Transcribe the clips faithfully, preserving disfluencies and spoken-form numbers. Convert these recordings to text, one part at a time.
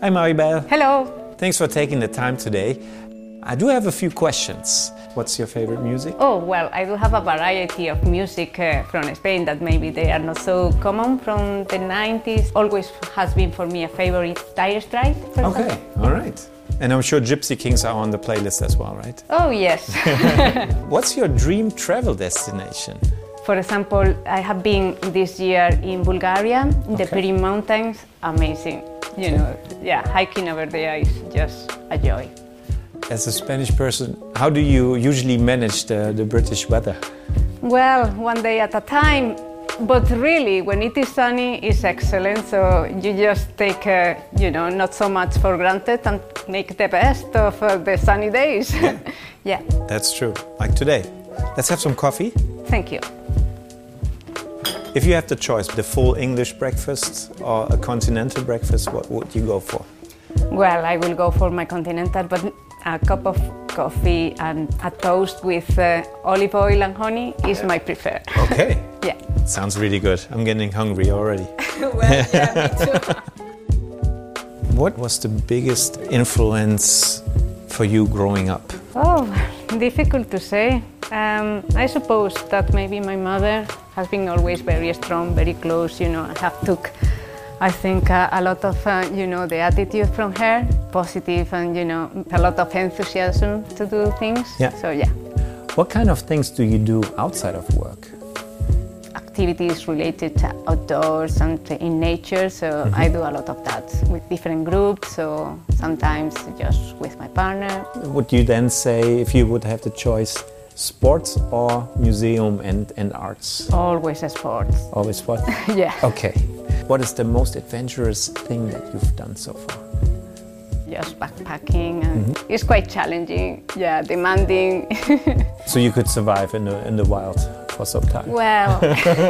Hi Maribel. Hello. Thanks for taking the time today. I do have a few questions. What's your favorite music? Oh, well, I do have a variety of music uh, from Spain that maybe they are not so common from the nineties. Always has been for me a favorite, Dire Straits. Okay, example. all right. And I'm sure Gypsy Kings are on the playlist as well, right? Oh, yes. What's your dream travel destination? For example, I have been this year in Bulgaria, in the Okay. Pirin Mountains. Amazing. You know, yeah, hiking over there is just a joy. As a Spanish person, how do you usually manage the, the British weather? Well, one day at a time. But really, when it is sunny, it's excellent. So you just take, uh, you know, not so much for granted and make the best of uh, the sunny days. Yeah. Yeah. That's true, like today. Let's have some coffee. Thank you. If you have the choice, the full English breakfast or a continental breakfast, what would you go for? Well, I will go for my continental, but a cup of coffee and a toast with uh, olive oil and honey is my preferred. Okay. Yeah. Sounds really good. I'm getting hungry already. Well, yeah, me too. What was the biggest influence for you growing up? Oh, difficult to say. Um, I suppose that maybe my mother has been always very strong, very close, you know, I have took, I think, uh, a lot of, uh, you know, the attitude from her, positive and, you know, a lot of enthusiasm to do things. Yeah. So, yeah. What kind of things do you do outside of work? Activities related to outdoors and in nature, so Mm-hmm. I do a lot of that with different groups, so sometimes just with my partner. Would you then say, if you would have the choice, sports or museum and, and arts? Always sports. Always what? Yeah. Okay. What is the most adventurous thing that you've done so far? Just backpacking, and Mm-hmm. it's quite challenging, yeah, demanding. So you could survive in the, in the wild for some time? Well,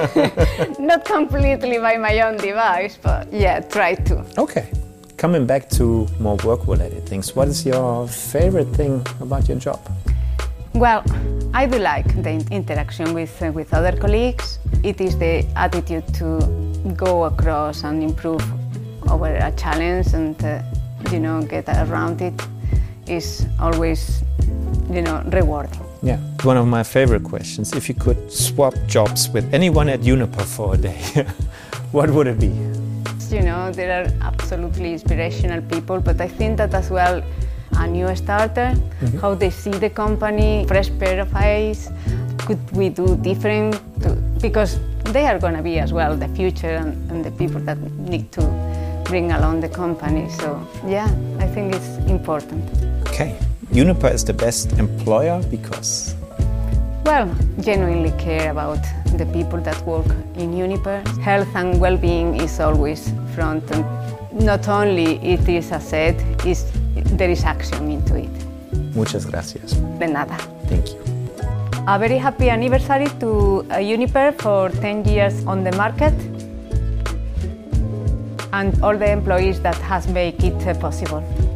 not completely by my own device, but yeah, try to. Okay. Coming back to more work-related things, what is your favorite thing about your job? Well, I do like the interaction with, uh, with other colleagues. It is the attitude to go across and improve over a challenge and, uh, you know, get around it is always, you know, rewarding. Yeah, one of my favorite questions. If you could swap jobs with anyone at Uniper for a day, what would it be? You know, there are absolutely inspirational people, but I think that as well, a new starter, mm-hmm. how they see the company, fresh pair of eyes, could we do different? To, because they are going to be as well the future and, and the people that need to bring along the company. So yeah, I think it's important. Okay, Uniper is the best employer because? Well, genuinely care about the people that work in Uniper. Health and well-being is always front, and not only it is a said, it's, there is action into it. Muchas gracias. De nada. Thank you. A very happy anniversary to uh, Uniper for ten years on the market and all the employees that has made it uh, possible.